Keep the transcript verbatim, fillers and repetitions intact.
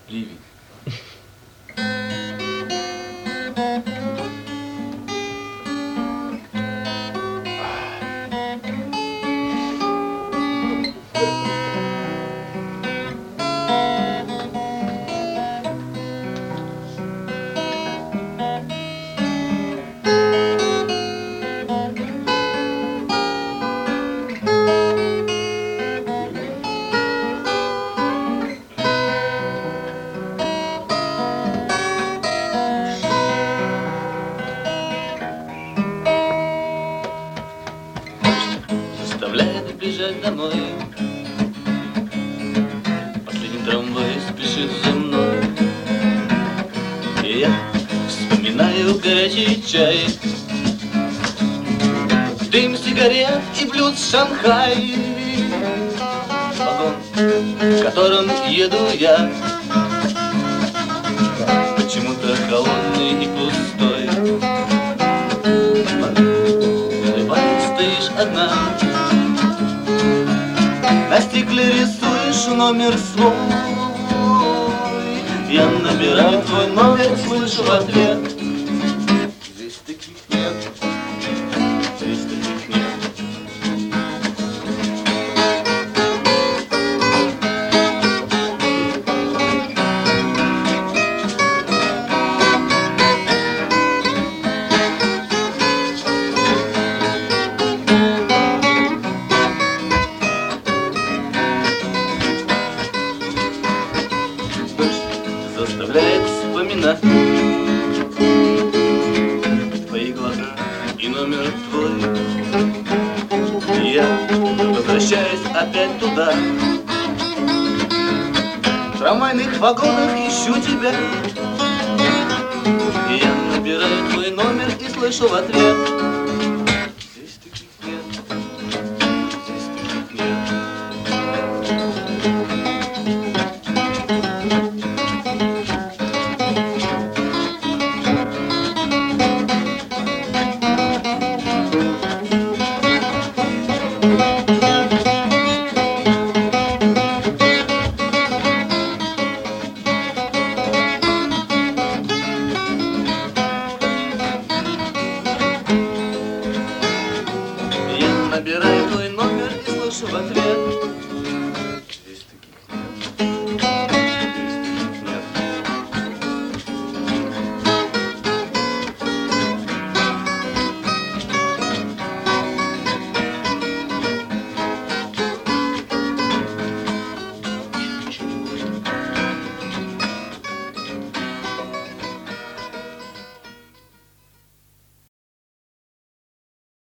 Ливень. Заставляет бежать домой. Последний трамвай спешит за мной. И я вспоминаю горячий чай, дым сигарет и блюз Шанхай. Вагон, в котором еду я, почему-то холодный и пустой. Стоишь одна, на стекле рисуешь номер свой. Я набираю твой номер, слышу в ответ: здесь таких нет, здесь таких нет. Заставляет вспоминать твои глаза и номер твой. И я возвращаюсь опять туда. В трамвайных вагонах ищу тебя. И я набираю твой номер и слышу в ответ: